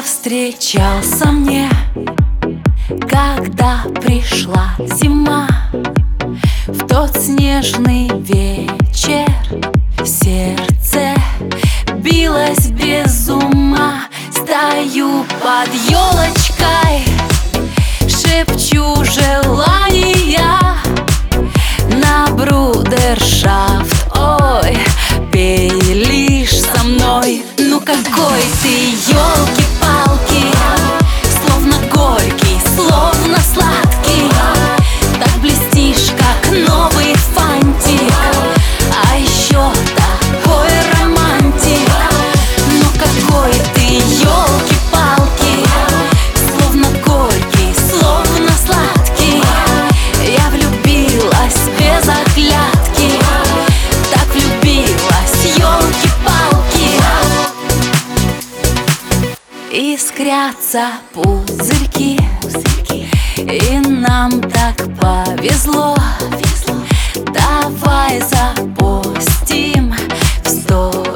повстречался мне, когда пришла зима. В тот снежный вечер сердце билось без ума. Стою под елочкой, шепчу желания на брудершафт. Ой, пей лишь со мной. Ну какой ты, елки-палки, словно горький, словно сладкий. Так блестишь, как новый фантик, а еще такой романтик. Ну какой ты, елки-палки, словно горький, словно сладкий. Я влюбилась без оглядки, так влюбилась, елки-палки. Искрятся пузырьки, и нам так повезло. Давай запустим в сторону